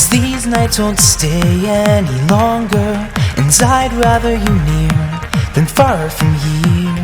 'cause these nights won't stay any longer, and I'd rather you near than far from here.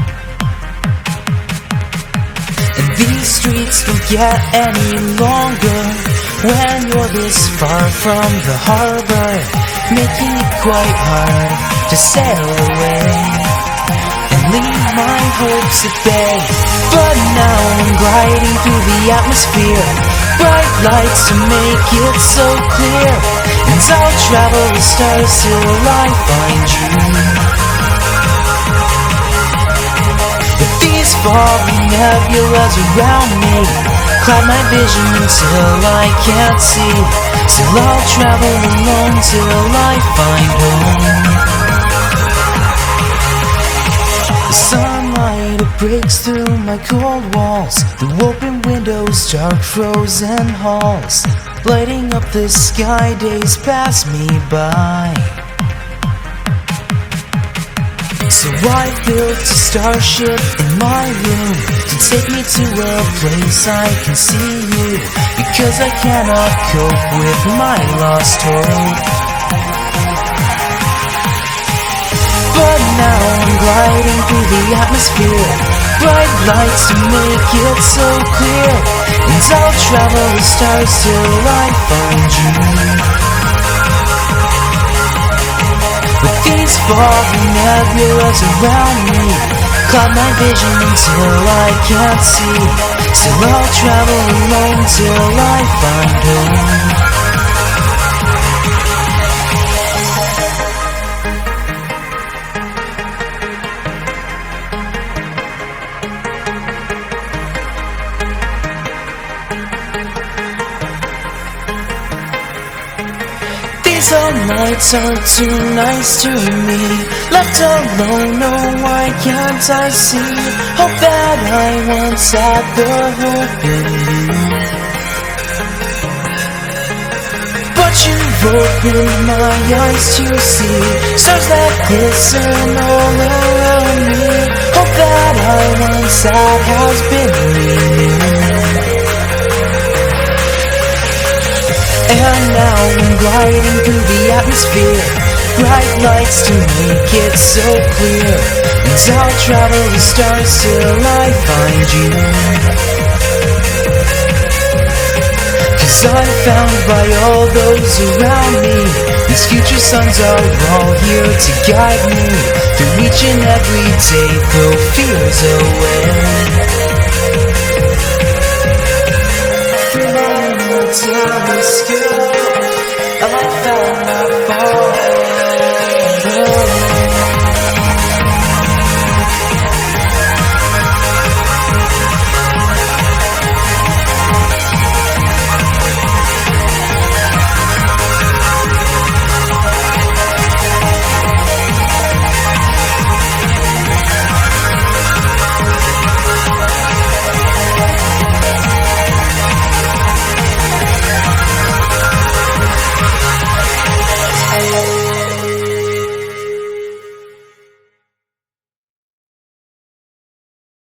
And these streets don't get any longer when you're this far from the harbor, making it quite hard to sail away and leave my hopes at bay. But now I'm gliding through the atmosphere, bright lights to make it so clear, and I'll travel the stars till I find you. With these falling nebulas around me, cloud my vision until I can't see. Still I'll travel alone till I find home. The sunlight, it breaks through my cold walls, the open windows, dark frozen halls, lighting up the sky, days pass me by. So I built a starship in my room to take me to a place I can see you, because I cannot cope with my lost hope. But now I'm gliding through the atmosphere, bright lights to make it so clear, and I'll travel the stars till I find you. With these falling nebulas around me, cloud my vision until I can't see. Still I'll travel alone till I find home. These all nights are too nice to me. Left alone, no, why can't I see? Hope that I once had the hope in you, but you've opened my eyes to see stars that glisten all around me. Hope that I once had has been renewed. And now I'm gliding through the atmosphere, bright lights to make it so clear, and I'll travel the stars till I find you. 'Cause I'm found by all those around me, these future suns are all here to guide me through each and every day, throw fears away. Time is good, I found my